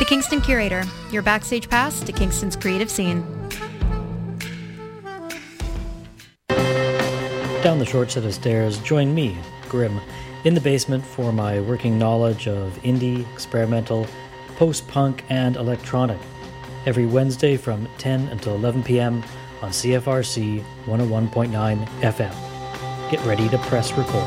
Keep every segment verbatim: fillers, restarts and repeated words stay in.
The Kingston Curator, your backstage pass to Kingston's creative scene. Down the short set of stairs, join me, Grim, in the basement for my working knowledge of indie, experimental, post-punk, and electronic. Every Wednesday from ten until eleven p.m. on C F R C one oh one point nine F M. Get ready to press record.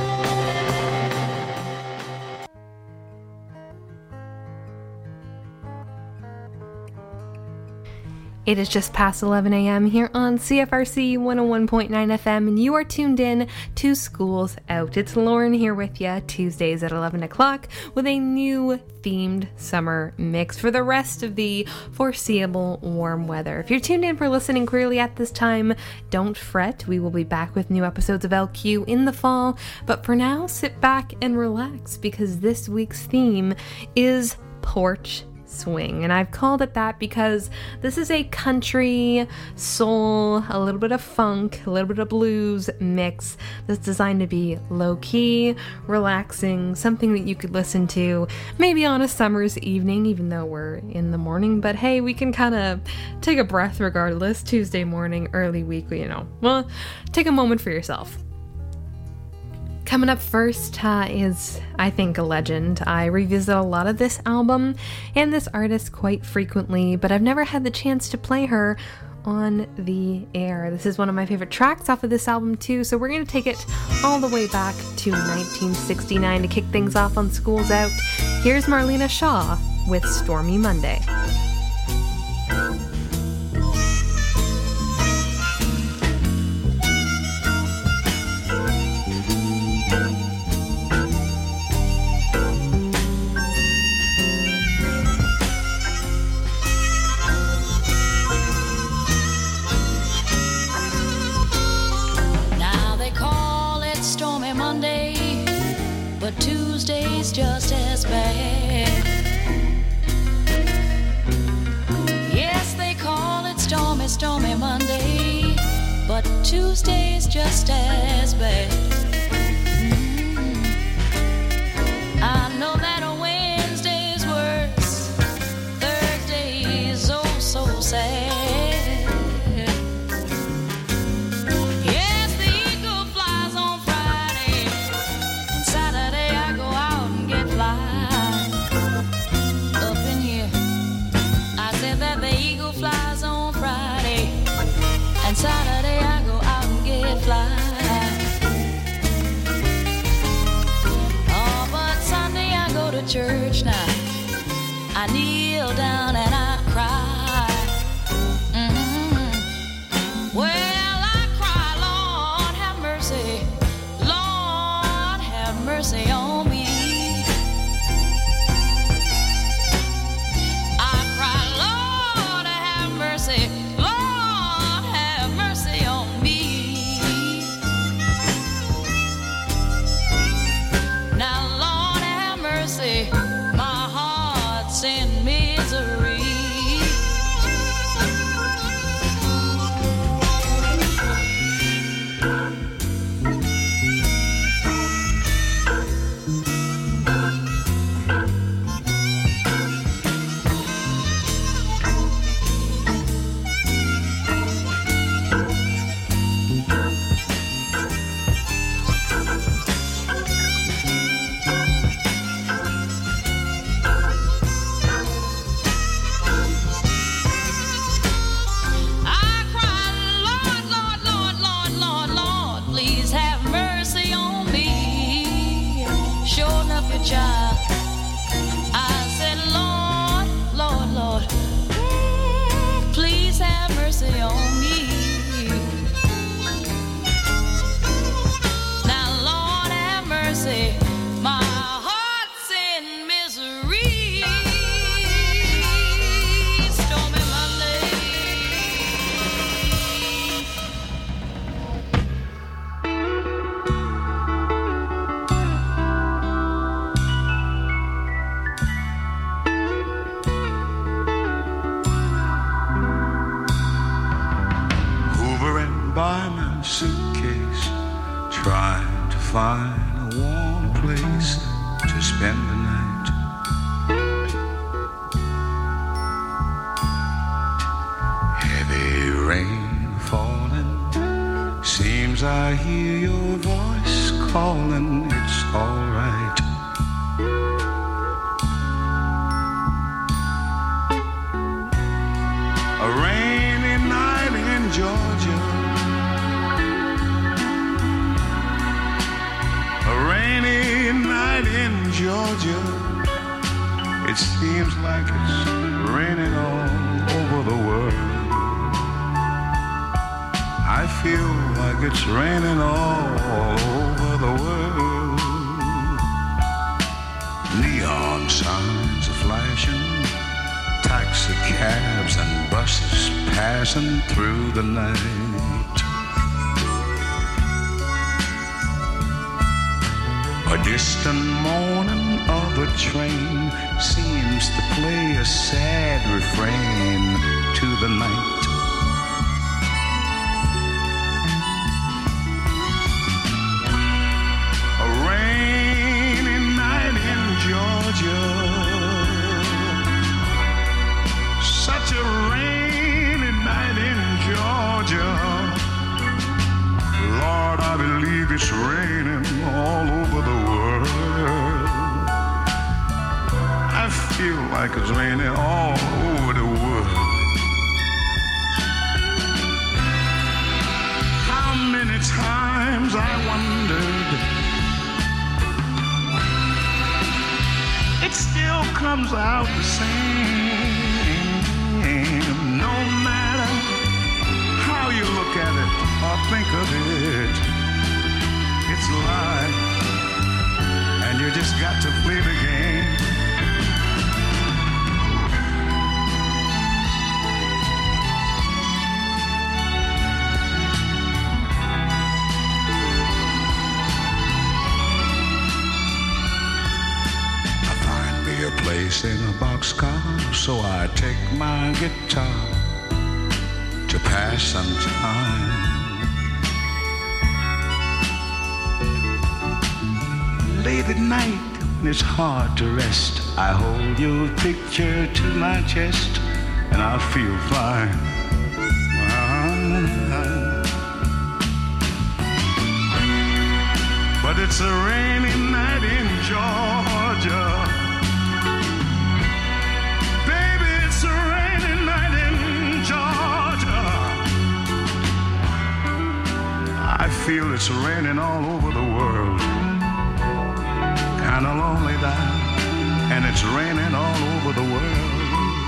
It is just past eleven a.m. here on C F R C one oh one point nine F M, and you are tuned in to School's Out. It's Lauren here with you, Tuesdays at eleven o'clock, with a new themed summer mix for the rest of the foreseeable warm weather. If you're tuned in for listening queerly at this time, don't fret. We will be back with new episodes of L Q in the fall, but for now, sit back and relax, because this week's theme is Porch Swing, and I've called it that because this is a country, soul, a little bit of funk, a little bit of blues mix that's designed to be low-key, relaxing, something that you could listen to maybe on a summer's evening, even though we're in the morning, but hey, we can kind of take a breath regardless. Tuesday morning, early week, you know, well, take a moment for yourself. Coming up first uh, is, I think, a legend. I revisit a lot of this album and this artist quite frequently, but I've never had the chance to play her on the air. This is one of my favorite tracks off of this album too, so we're going to take it all the way back to nineteen sixty-nine to kick things off on School's Out. Here's Marlena Shaw with Stormy Monday. But Tuesday's just as bad. Yes, they call it Stormy, Stormy Monday, but Tuesday's just as bad. Mm-hmm. I know that a Wednesday's worse, Thursday's oh so sad. Saturday I go out and get fly. Oh, but Sunday I go to church now. I kneel down and I cry. Mm-hmm. Well, I cry, Lord have mercy, Lord have mercy on me. I cry, Lord have mercy, my heart's in misery. Child, I said, Lord, Lord, Lord, please have mercy on me. Now, Lord, have mercy, my heart's in misery. Stormy by my suitcase, trying to find a warm place to spend the night. I hear your voice calling, it's all right. A rainy night in Georgia, a rainy night in Georgia. It seems like it's raining all over the world. I feel like it's raining all over the world. Neon signs are flashing, taxi cabs and buses passing through the night. A distant moaning of a train seems to play a sad refrain to the night. Such a rainy night in Georgia. Lord, I believe it's raining all over the world. I feel like it's raining all over the world. How many times I wondered, it still comes out the same. No matter how you look at it or think of it, it's life, and you just got to play the game. A place in a boxcar, so I take my guitar to pass some time. Late at night, when it's hard to rest, I hold your picture to my chest, and I feel fine. But it's a rainy night in Georgia. I feel it's raining all over the world. Kinda lonely now, and it's raining all over the world.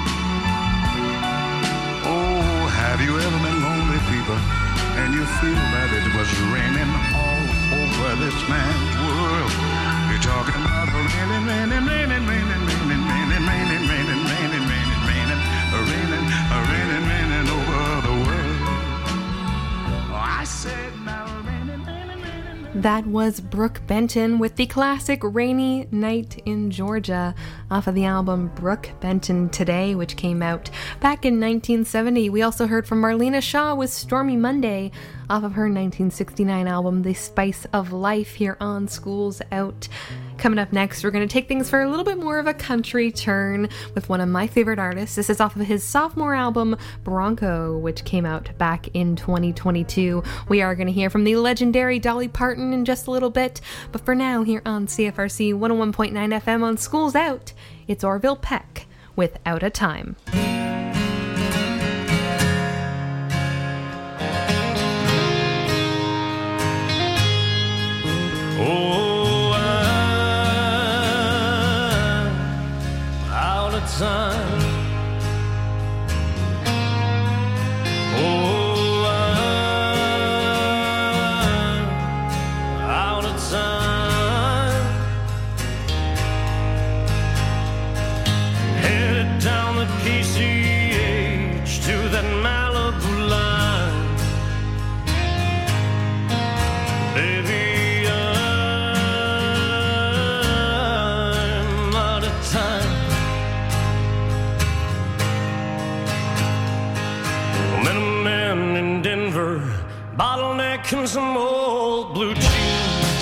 Oh, have you ever been lonely, people, and you feel that it was raining all over this man's world? You're talking about raining, raining, raining, raining, raining, raining, raining, raining, raining, raining, raining, raining, raining, raining over the world. Oh, I said now. That was Brooke Benton with the classic Rainy Night in Georgia off of the album Brooke Benton Today, which came out back in nineteen seventy. We also heard from Marlena Shaw with Stormy Monday off of her nineteen sixty-nine album The Spice of Life here on Schools Out. Coming up next, we're going to take things for a little bit more of a country turn with one of my favorite artists. This is off of his sophomore album, Bronco, which came out back in twenty twenty-two. We are going to hear from the legendary Dolly Parton in just a little bit, but for now, here on C F R C one oh one point nine F M on Schools Out, it's Orville Peck with Out of Time. Oh, I'm out of time. Oh, I'm out of time. Headed down the P C H to that Malibu line. Baby, bottlenecking some old blue jeans.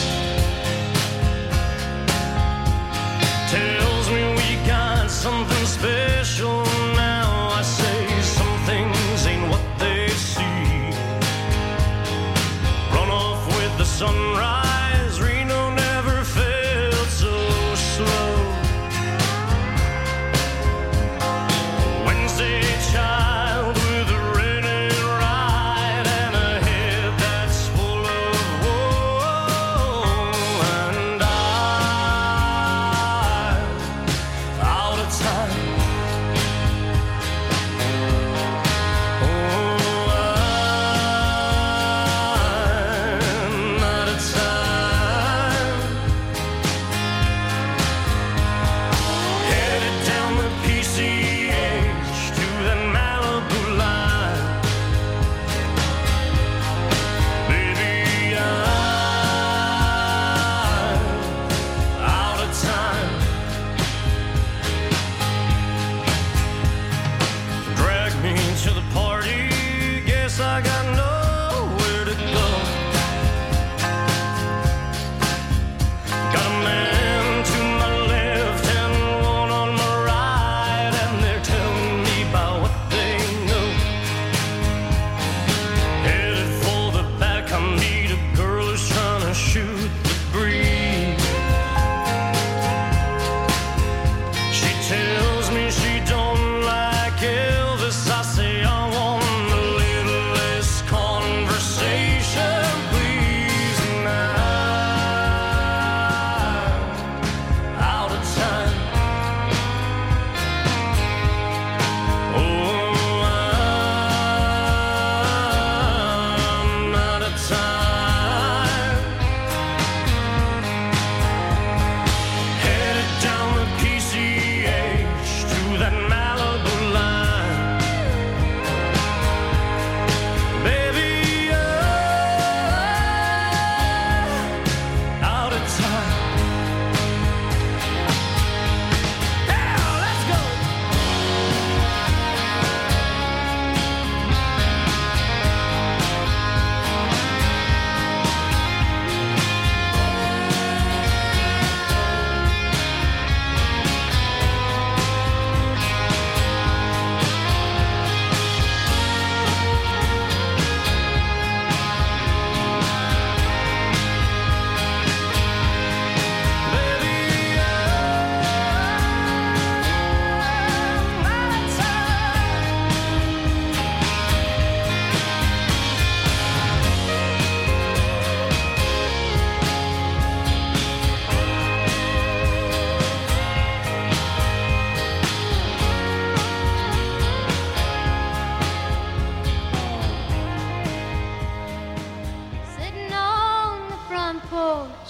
Tells me we got something special now. I say some things ain't what they see. Run off with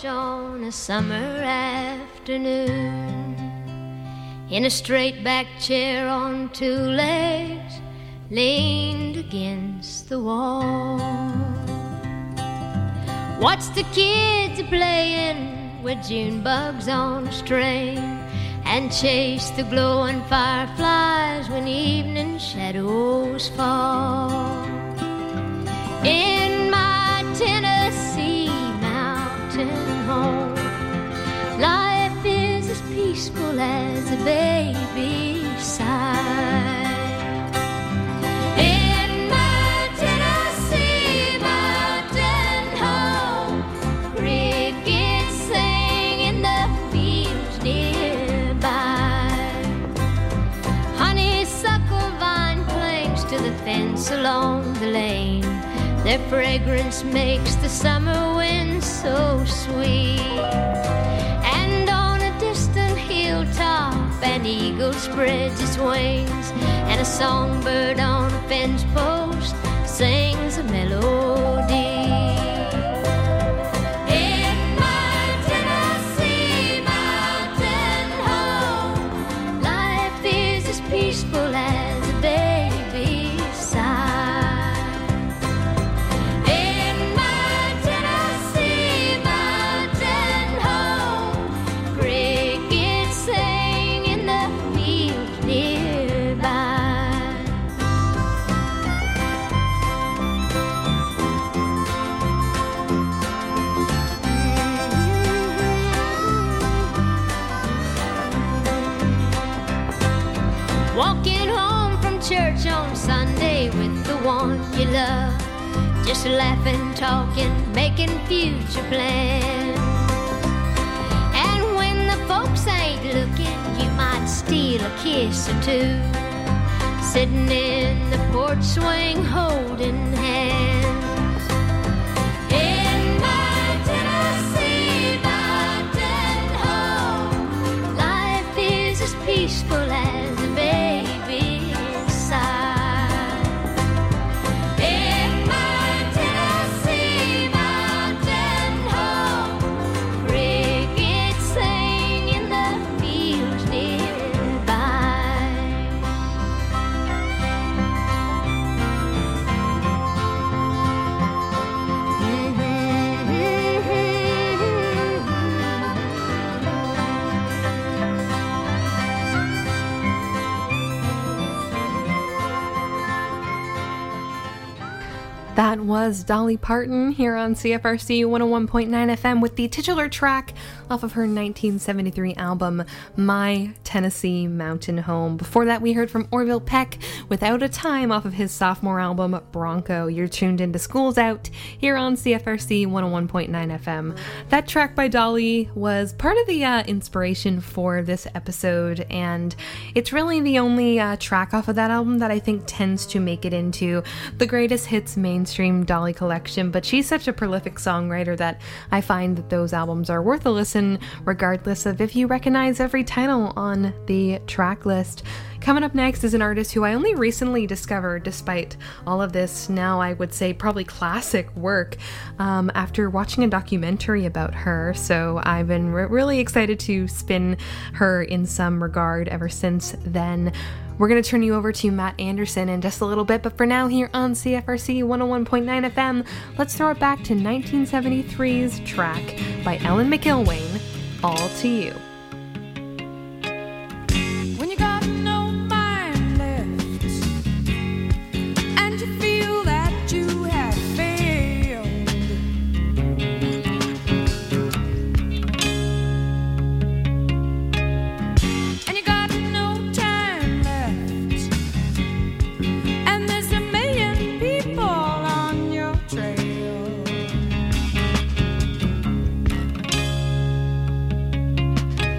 on a summer afternoon, in a straight back chair on two legs, leaned against the wall. Watch the kids playing with June bugs on a string, and chase the glowing fireflies when evening shadows fall. In my Tennessee mountain home, life is as peaceful as a baby's sigh. In my Tennessee mountain home, crickets sing in the fields nearby. Honeysuckle vine clings to the fence along the lane. Their fragrance makes the summer wind so sweet. And on a distant hilltop, an eagle spreads its wings, and a songbird on a fence post sings a melody. In my Tennessee mountain home, life is as peaceful as a baby's sigh. Walking home from church on Sunday with the one you love, just laughing, talking, making future plans. And when the folks ain't looking, you might steal a kiss or two, sitting in the porch swing holding hands. In my Tennessee mountain home, life is as peaceful as a baby's sigh. In my Tennessee mountain home, crickets sing in the fields nearby. That was Dolly Parton here on C F R C one oh one point nine F M with the titular track off of her nineteen seventy-three album, My Tennessee Mountain Home. Before that, we heard from Orville Peck, Without a Time, off of his sophomore album, Bronco. You're tuned into School's Out here on C F R C one oh one point nine F M. That track by Dolly was part of the uh, inspiration for this episode, and it's really the only uh, track off of that album that I think tends to make it into the greatest hits mainstream Dolly collection. But she's such a prolific songwriter that I find that those albums are worth a listen, regardless of if you recognize every title on the track list. Coming up next is an artist who I only recently discovered, despite all of this, now I would say probably classic work, um, after watching a documentary about her. So I've been re- really excited to spin her in some regard ever since then. We're going to turn you over to Matt Anderson in just a little bit, but for now, here on C F R C one oh one point nine F M, let's throw it back to nineteen seventy-three's track by Ellen McIlwain, All to You. When you got no mind left and you feel that you have failed, and you got no time left, and there's a million people on your trail.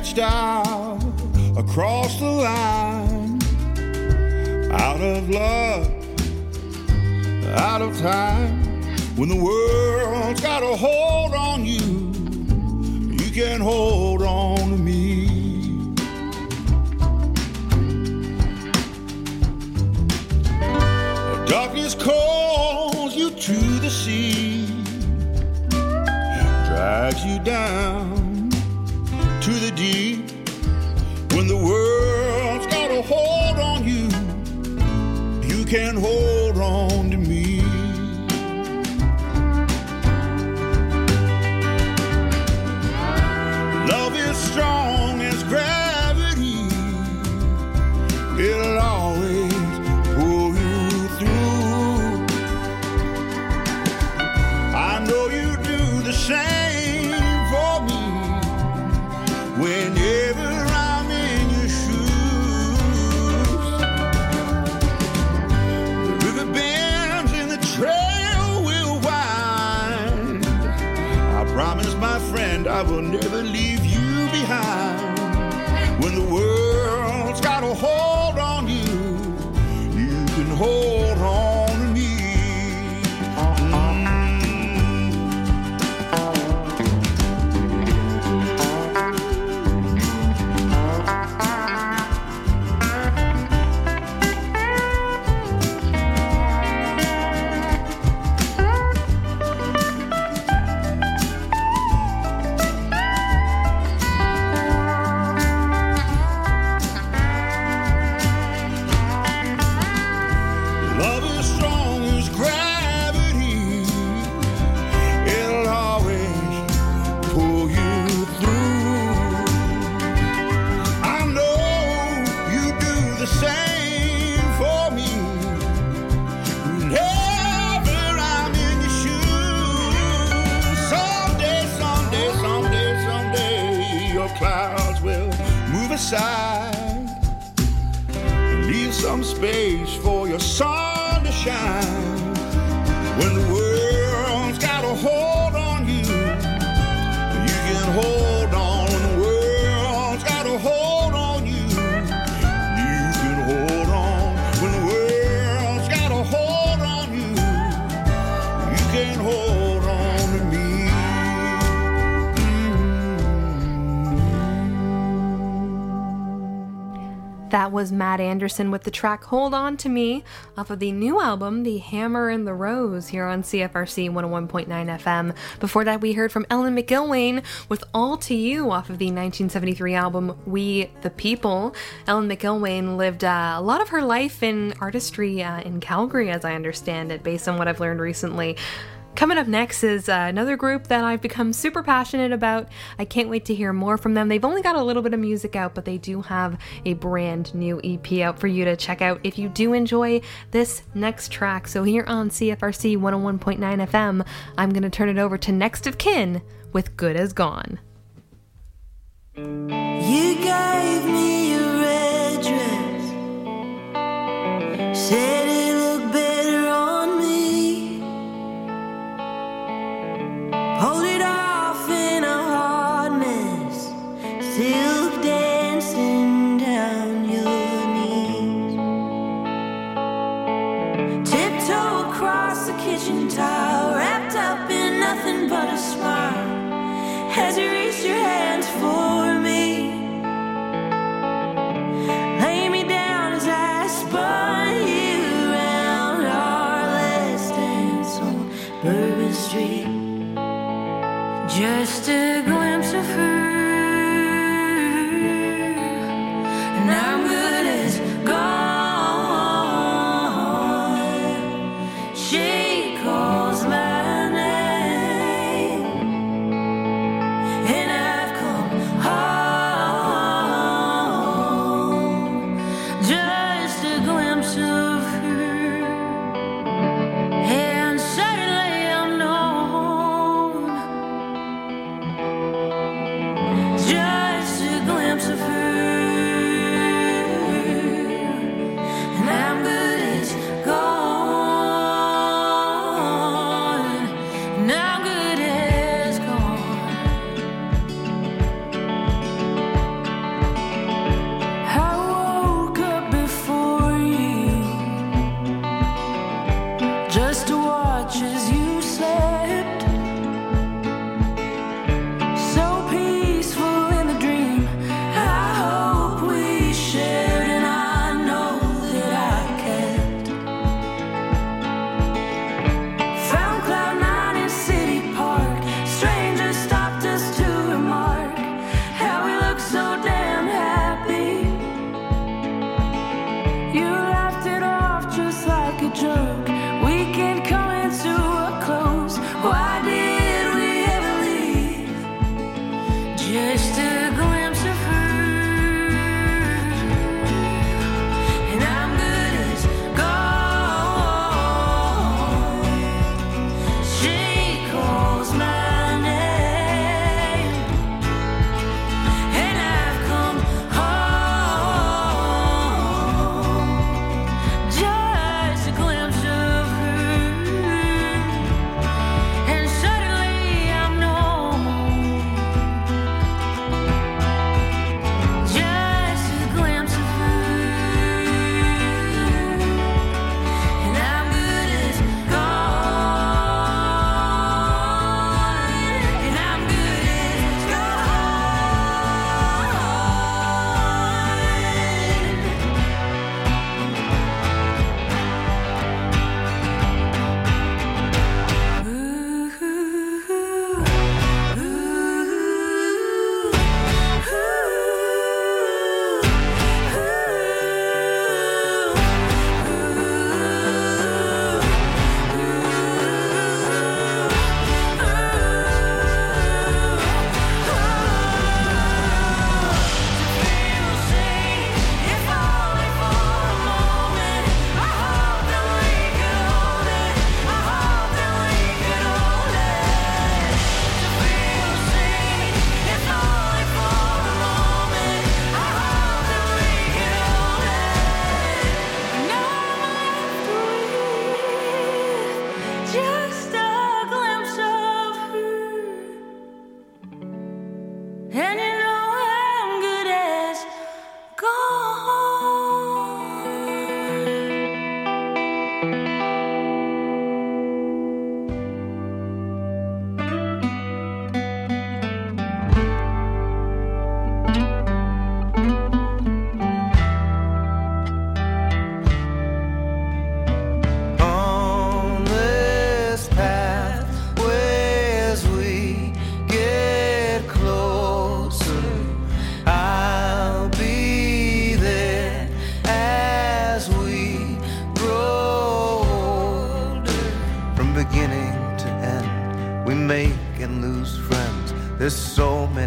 reached out across the line, out of love, out of time. When the world's got a hold on you, you can hold on to me. The darkness calls you to the sea, drags you down to the deep. When the world's got a hold on you, you can hold on to me. Love is strong as gravity, it'll always pull you through. I know you do the same for me whenever I'm in your shoes. The river bends and the trail will wind. I promise, my friend, I will never leave you behind. When the world's got a hold on you, you can hold on to me. Love is strong as gravity, it'll always pull you through. I know you do the same for me whenever I'm in your shoes. Someday, someday, someday, someday, your clouds will move aside, leave some space for your sun to shine. When the world's got a hold on you, you can hold on. When the world's got a hold on you, you can hold on. When the world's got a hold on you, you can hold on to me. That was Matt Anderson with the track Hold On To Me off of the new album, The Hammer and the Rose, here on C F R C one oh one point nine F M. Before that, we heard from Ellen McIlwain with All To You off of the nineteen seventy-three album We the People. Ellen McIlwain lived uh, a lot of her life in artistry uh, in Calgary, as I understand it, based on what I've learned recently. Coming up next is uh, another group that I've become super passionate about. I can't wait to hear more from them. They've only got a little bit of music out, but they do have a brand new E P out for you to check out if you do enjoy this next track. So here on C F R C one oh one point nine F M, I'm going to turn it over to Next of Kin with Good As Gone. You gave me your address, said it looked better on me. Hold it off in a hard mess, silk dancing down your knees. Tiptoe across the kitchen tile, wrapped up in nothing but a smile, as you reached your hands for me. Lay me down as I spun you around our last dance on Bourbon Street. Just a glimpse of her,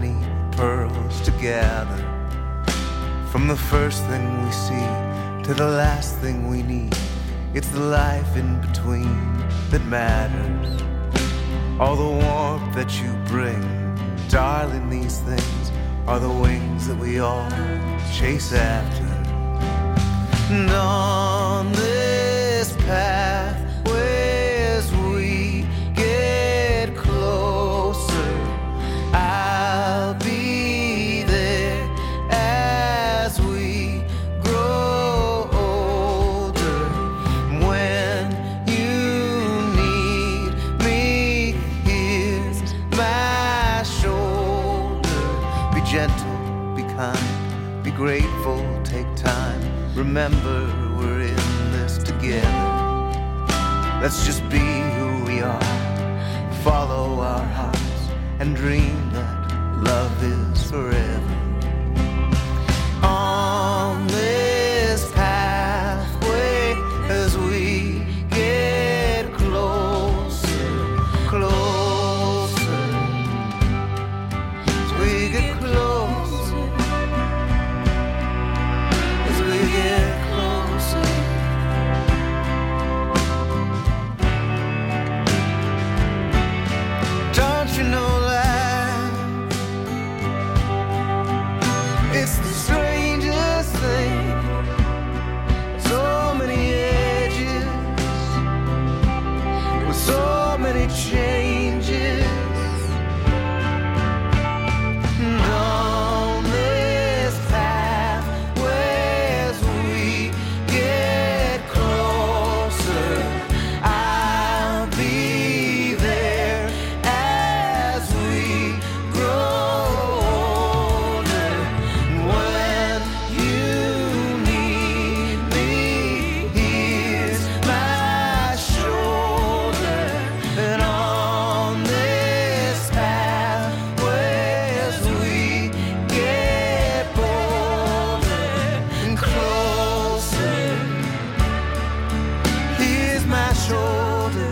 many pearls to gather. From the first thing we see to the last thing we need, it's the life in between that matters. All the warmth that you bring, darling, these things are the wings that we all chase after. And on this pathway as we get closer, I'll be there as we grow older. When you need me, here's my shoulder. Be gentle, be kind, be grateful, take time. Remember, we're in this together. Let's just be who we are, follow our hearts, and dream that love is forever. On this pathway, as we get closer, closer, as we get closer, as we get closer. Don't you know life? It's the strangest thing. So many edges, with so many changes. And on this pathway, as we get closer, I'll be there as we grow older. When you need me, here's my shoulder. And on this pathway, as we get bolder and closer, here's my shoulder.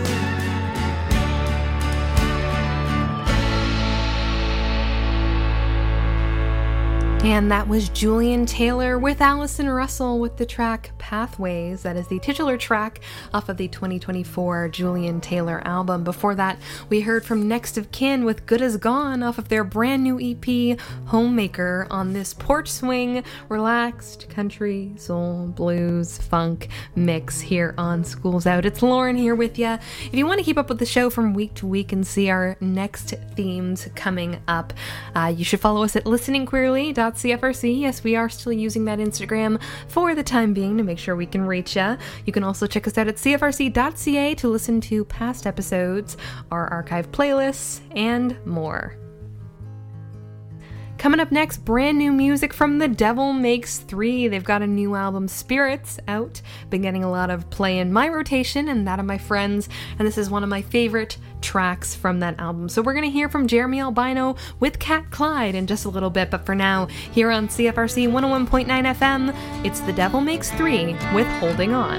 And that was Julian Taylor with Allison Russell with the track Pathways. That is the titular track off of the twenty twenty-four Julian Taylor album. Before that, we heard from Next of Kin with Good As Gone off of their brand new E P, Homemaker, on this porch swing, relaxed country, soul, blues, funk mix here on School's Out. It's Lauren here with you. If you want to keep up with the show from week to week and see our next themes coming up, uh, you should follow us at listening queerly dot c f r c. Yes, we are still using that Instagram for the time being to make sure we can reach you. You can also check us out at c f r c dot c a to listen to past episodes, our archive playlists, and more. Coming up next, brand new music from The Devil Makes Three. They've got a new album, Spirits, out. Been getting a lot of play in my rotation and that of my friends, and this is one of my favorite tracks from that album. So we're going to hear from Jeremy Albino with Cat Clyde in just a little bit, but for now, here on C F R C one oh one point nine F M, it's The Devil Makes Three with Holding On.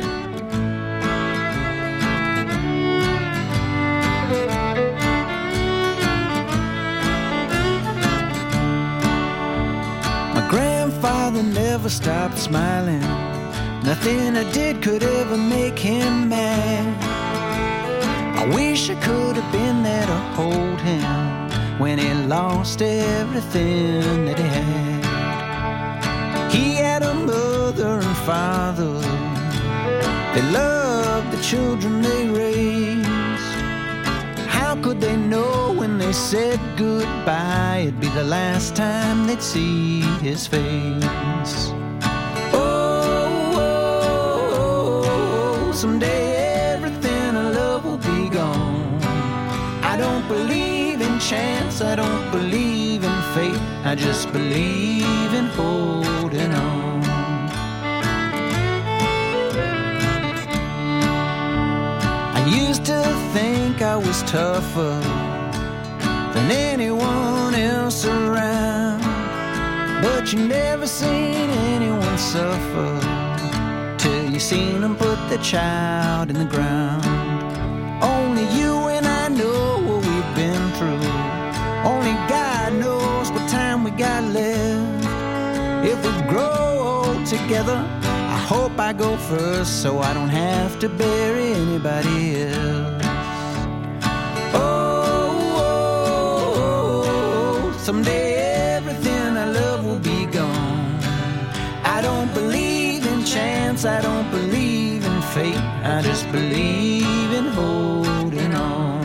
Grandfather never stopped smiling. Nothing I did could ever make him mad. I wish I could have been there to hold him when he lost everything that he had. He had a mother and father. They loved the children they raised. How could they know when they said goodbye it'd be the last time they'd see his face? Oh, oh, oh, someday everything I love will be gone. I don't believe in chance, I don't believe in fate, I just believe in holding on. I used to think I was tougher than anyone else around, but you never seen anyone suffer till you seen them put the child in the ground. Only you and I know what we've been through. Only God knows what grow old together. I hope I go first so I don't have to bury anybody else. Oh, oh, oh, someday everything I love will be gone. I don't believe in chance, I don't believe in fate. I just believe in holding on.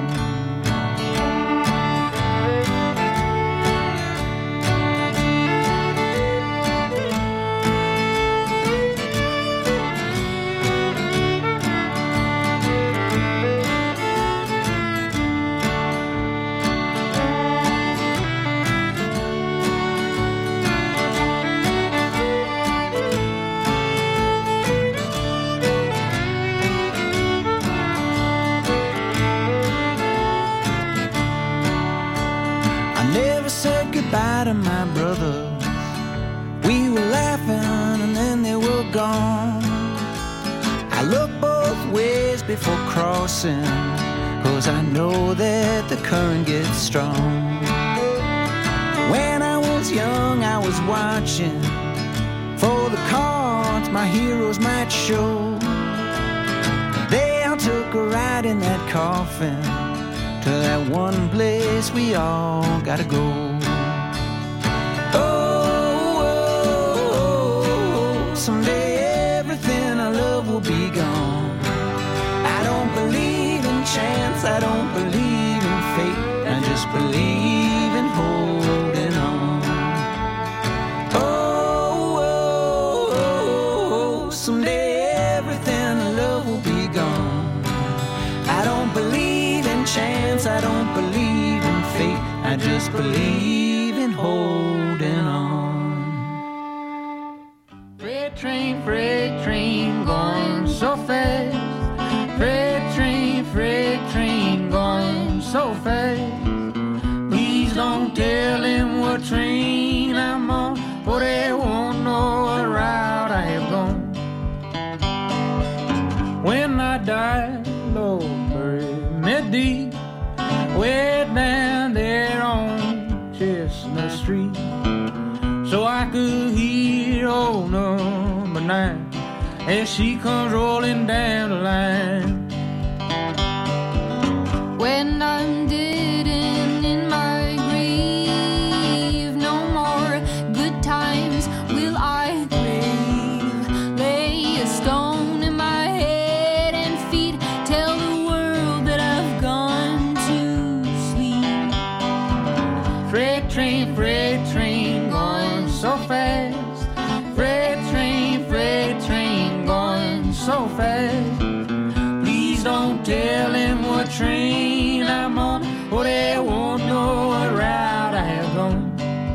Goodbye to my brothers. We were laughing and then they were gone. I look both ways before crossing, 'cause I know that the current gets strong. When I was young I was watching for the cards my heroes might show. They all took a ride in that coffin to that one place we all gotta go. Someday everything I love will be gone. I don't believe in chance, I don't believe in fate. I just believe in holding on. Oh, oh, oh, someday everything I love will be gone. I don't believe in chance, I don't believe in fate. I just believe in holding on. Train, freight train going so fast. Freight train, freight train going so fast. Please don't tell him what train I'm on, for they won't know what route I have gone. When I die, Lord, bury me deep, way down there on Chestnut Street, so I could hear old number nine as she comes rolling down the line. When I'm dead and in my grave, no more good times will I crave. Lay a stone in my head and feet, tell the world that I've gone to sleep. Freight train, freight train going so fast. Freight train, freight train going so fast. Please don't tell him what train I'm on, or they won't know what route I have gone.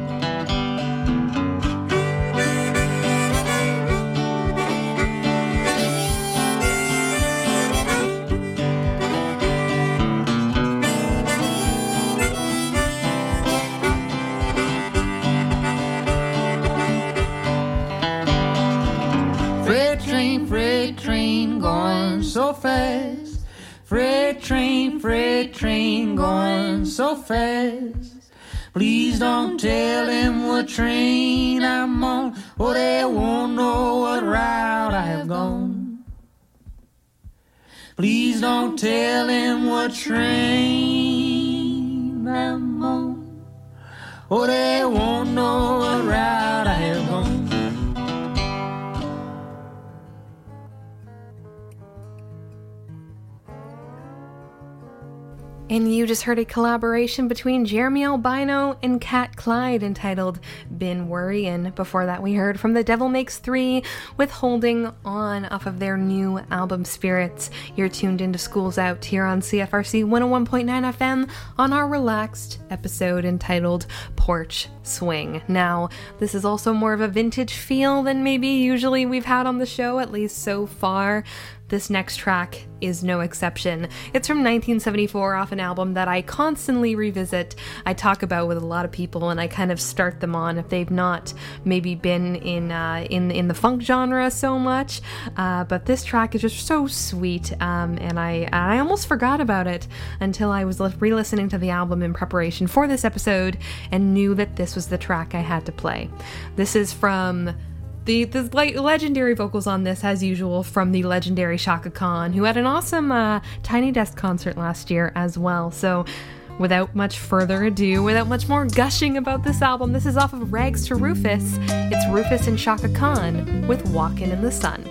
Freight train, freight train going so fast. Freight train, freight train going so fast. Please don't tell him what train I'm on, or they won't know what route I have gone. Please don't tell him what train I'm on, or they won't know what route I have gone. And you just heard a collaboration between Jeremy Albino and Cat Clyde entitled Been Worryin'. Before that, we heard from The Devil Makes Three with Holding On off of their new album Spirits. You're tuned into Schools Out here on C F R C one oh one point nine F M on our relaxed episode entitled Porch Swing. Now, this is also more of a vintage feel than maybe usually we've had on the show, at least so far. this next track is no exception. It's from nineteen seventy-four, off an album that I constantly revisit. I talk about with a lot of people, and I kind of start them on if they've not maybe been in uh, in in the funk genre so much. Uh, but this track is just so sweet, um, and I I almost forgot about it until I was re-listening to the album in preparation for this episode and knew that this was the track I had to play. This is from The, the legendary vocals on this, as usual, from the legendary Chaka Khan, who had an awesome uh, Tiny Desk concert last year as well. So without much further ado, without much more gushing about this album, this is off of Rags to Rufus. It's Rufus and Chaka Khan with Walkin' in the Sun.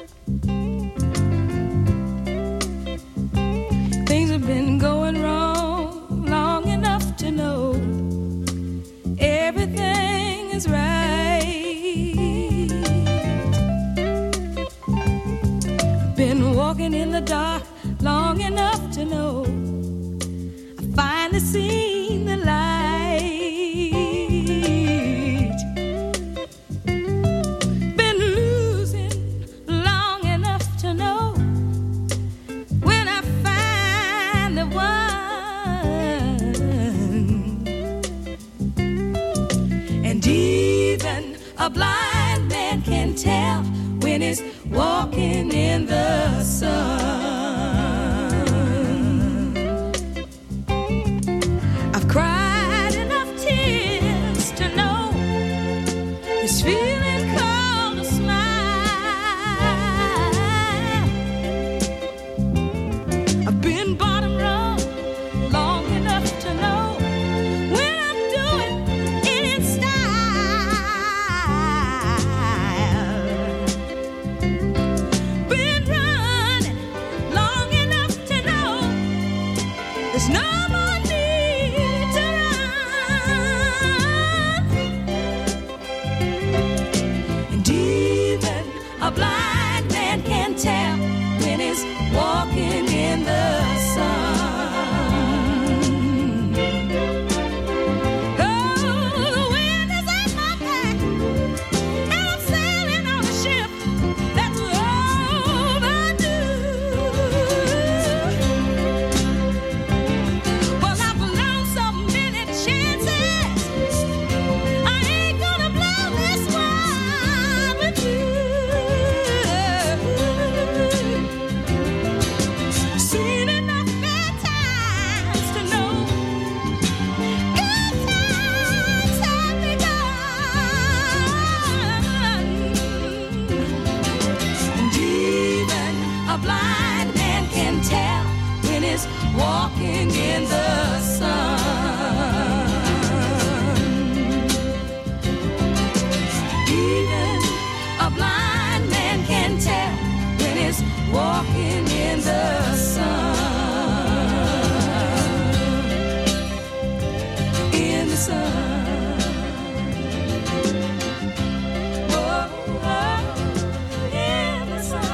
Things have been going wrong long enough to know everything is right. Been walking in the dark long enough to know I finally seen the light. Been losing long enough to know when I find the one. And even a blind man can tell when he's walking in the sun. I've cried enough tears to know this feeling called a smile. I've been bottom rung long enough to know when I'm doing it in style. There's no more need to run. And even a blind man can tell when he's walking in the sun. Oh, the wind is at my back, and I'm sailing on a ship that's overdue. Walking in the sun. Even a blind man can tell when he's walking in the sun. In the sun. Oh, oh, in the sun.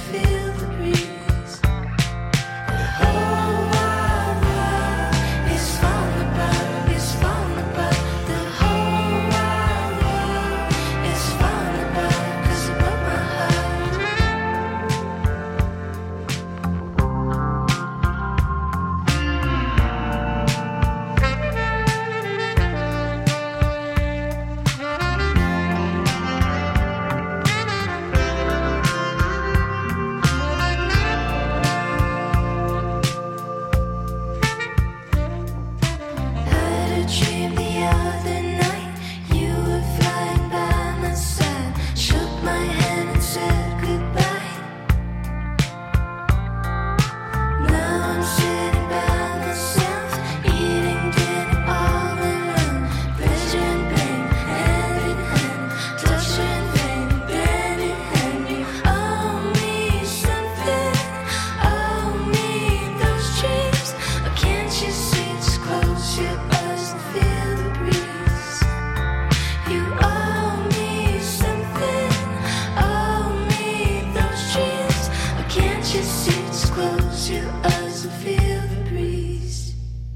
feel the breeze. The whole wide world is falling apart, is falling apart. The whole wide world is falling apart 'cause it broke my heart. Had a dream the other night. You were flying by my side, shook my hand and said goodbye. Now I'm sitting by myself, eating dinner all alone. Pleasure and pain, hand in hand, touch and pain, hand in hand. You owe me something, owe me those dreams. Oh, can't you see? Just close your eyes and feel the breeze. You owe me something, owe me those dreams. Oh, can't you see? Just close your eyes and feel the breeze.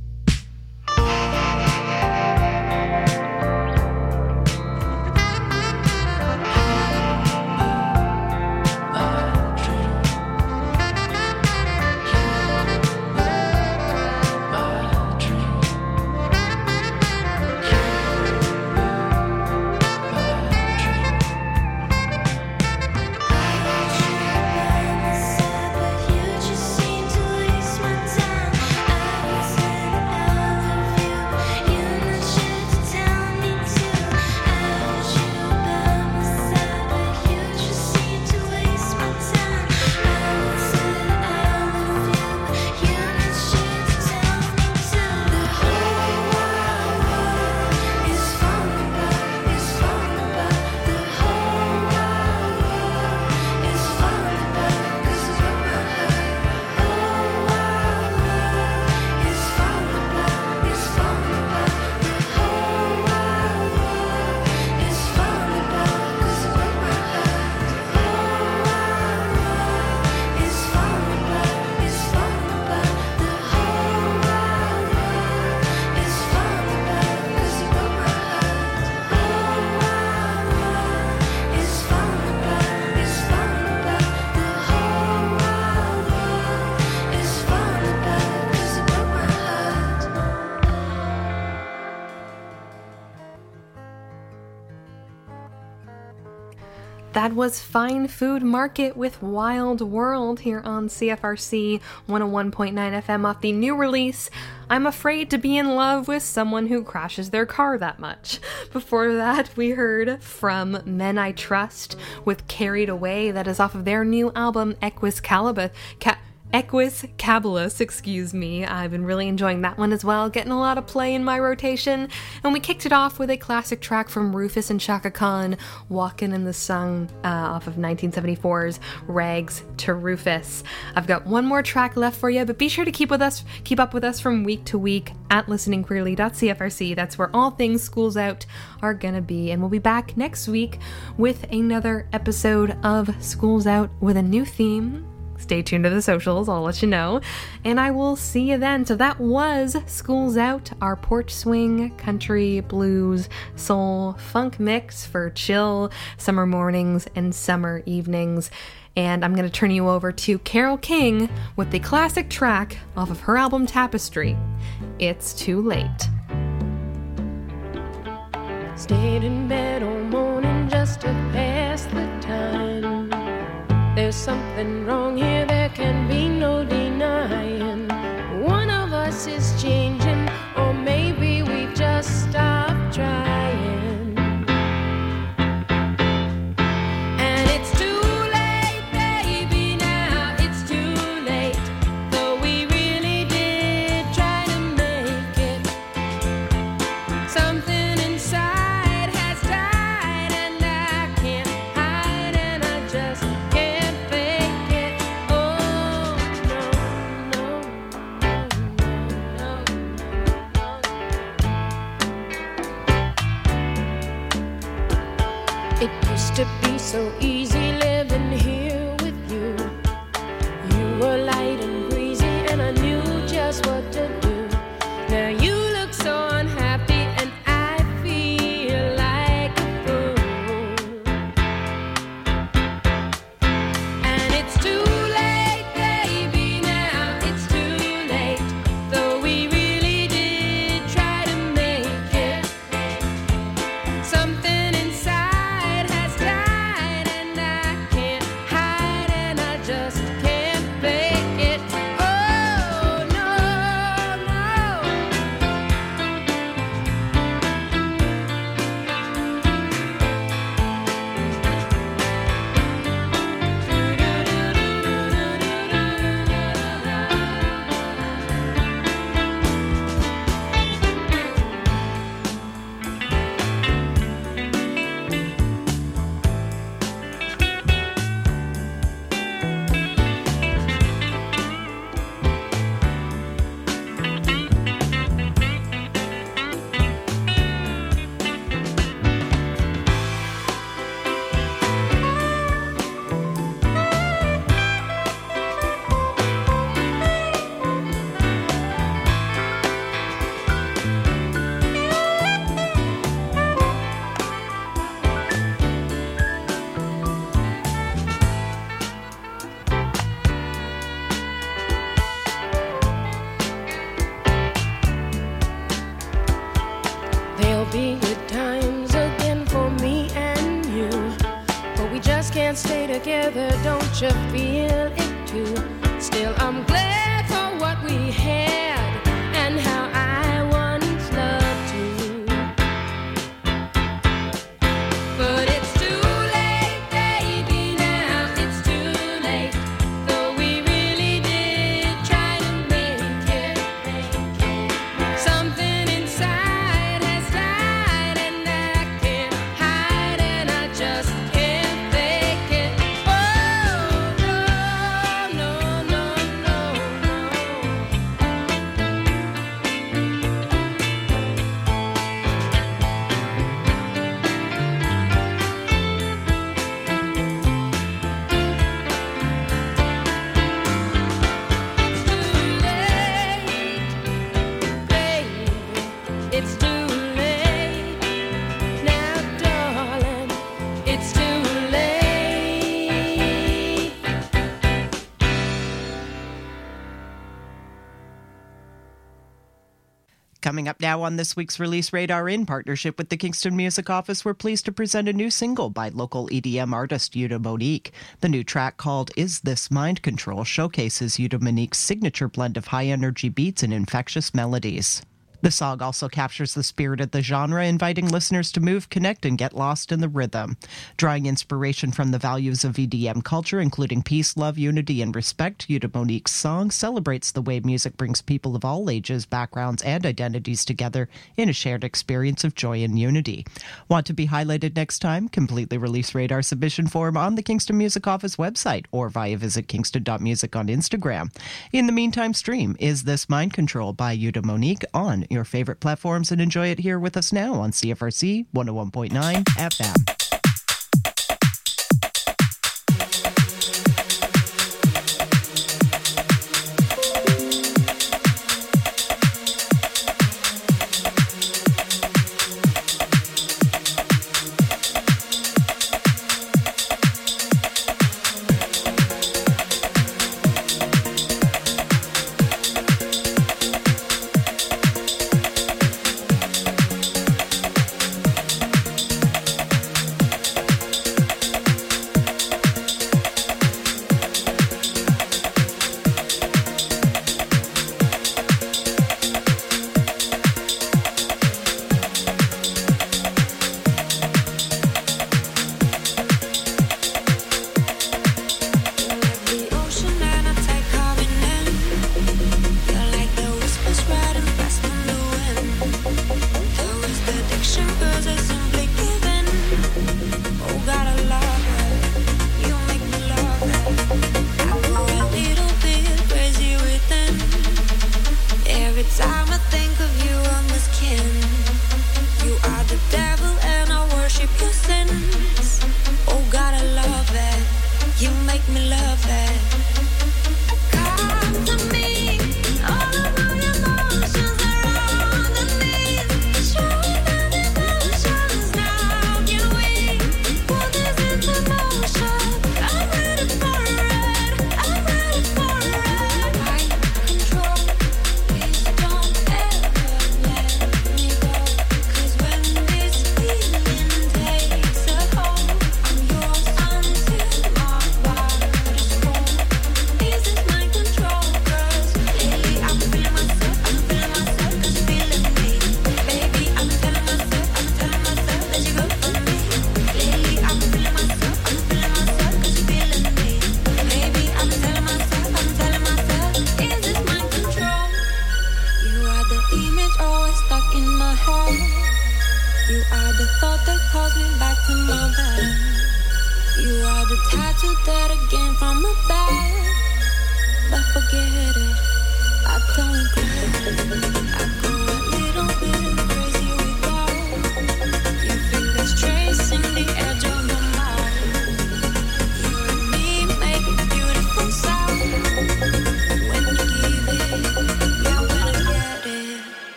But you just seem to waste my time. I said I love you, you're not sure to tell me to. I want you by my side, but you just seem to waste my time. I said I love you, you're not sure to tell me to. The whole wide world is falling apart, is falling apart. The whole wide world is falling apart 'cause it broke my heart. The whole wide world is falling apart, is falling apart. The whole wide world is falling apart 'cause it broke my heart. The whole wide world is falling apart, is falling apart. The whole wide world is falling apart 'cause it broke my heart. The whole wide world is falling apart, is falling apart. The whole wide world is falling apart 'cause it broke my heart. That was Fine Food Market with Wild World here on C F R C one oh one point nine F M off the new release, I'm Afraid to Be in Love with Someone Who Crashes Their Car That Much. Before that, we heard from Men I Trust with Carried Away. That is off of their new album, Equus Calibus. Ca- Equus Caballus, excuse me. I've been really enjoying that one as well, getting a lot of play in my rotation. And we kicked it off with a classic track from Rufus and Chaka Khan, Walkin' in the Sun, uh, off of nineteen seventy-four's Rags to Rufus. I've got one more track left for you, but be sure to keep with us, keep up with us from week to week at listening queerly dot c f r c. That's where all things Schools Out are gonna be. And we'll be back next week with another episode of Schools Out with a new theme. Stay tuned to the socials, I'll let you know. And I will see you then. So that was Schools Out, our porch swing, country, blues, soul, funk mix for chill summer mornings and summer evenings. And I'm going to turn you over to Carole King with the classic track off of her album Tapestry, It's Too Late. Stayed in bed all morning just to pass the time. There's something wrong here, there can be no denying. One of us is changing, or maybe we just stopped trying. And it's too late, baby, now it's too late. Though we really did try to make it. Something inside has died, and I can't hide, and I just can't fake it. Oh, together, don't you feel it too? Still, I'm glad for what we had and how I once loved you. But it's too late, baby, now it's too late. Though we really did try to make it. Something inside has died and I can't hide and I just can't fake it. Oh, no, no, no, no, it's too late now, darling. It's too late. Coming up now on this week's Release Radar, in partnership with the Kingston Music Office, we're pleased to present a new single by local E D M artist Yuda Monique. The new track, called Is This Mind Control, showcases Yuda Monique's signature blend of high-energy beats and infectious melodies. The song also captures the spirit of the genre, inviting listeners to move, connect, and get lost in the rhythm. Drawing inspiration from the values of E D M culture, including peace, love, unity, and respect, Yuda Monique's song celebrates the way music brings people of all ages, backgrounds, and identities together in a shared experience of joy and unity. Want to be highlighted next time? Completely Release Radar submission form on the Kingston Music Office website or via visit kingston dot music on Instagram. In the meantime, stream Is This Mind Control by Yuda Monique on your favorite platforms and enjoy it here with us now on C F R C one oh one point nine F M.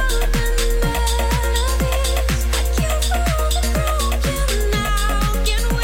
Can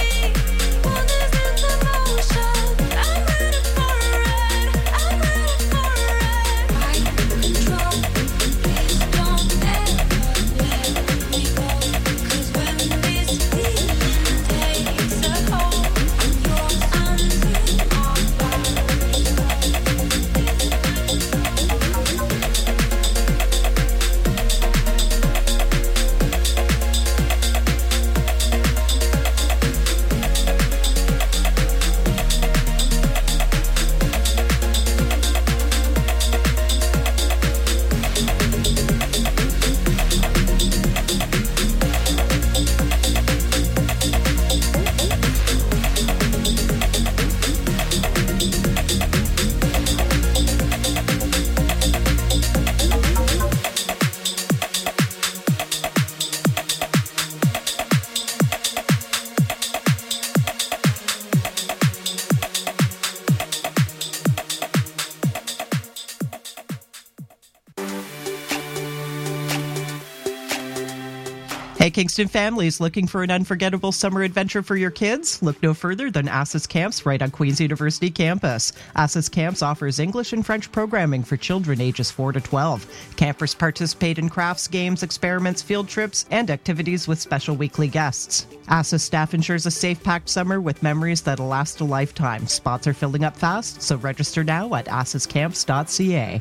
Hey, Kingston families, looking for an unforgettable summer adventure for your kids? Look no further than Assa's Camps right on Queen's University campus. Assa's Camps offers English and French programming for children ages four to twelve. Campers participate in crafts, games, experiments, field trips, and activities with special weekly guests. Assa's staff ensures a safe-packed summer with memories that'll last a lifetime. Spots are filling up fast, so register now at assas camps dot c a.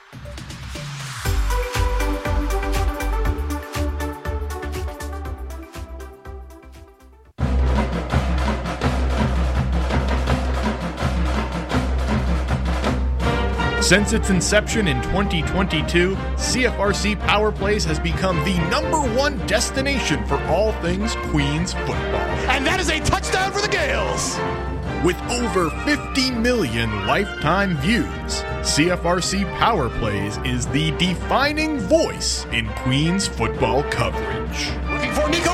Since its inception in twenty twenty-two, C F R C Power Plays has become the number one destination for all things Queens football. And that is a touchdown for the Gales! With over fifty million lifetime views, C F R C Power Plays is the defining voice in Queens football coverage. Looking for Nico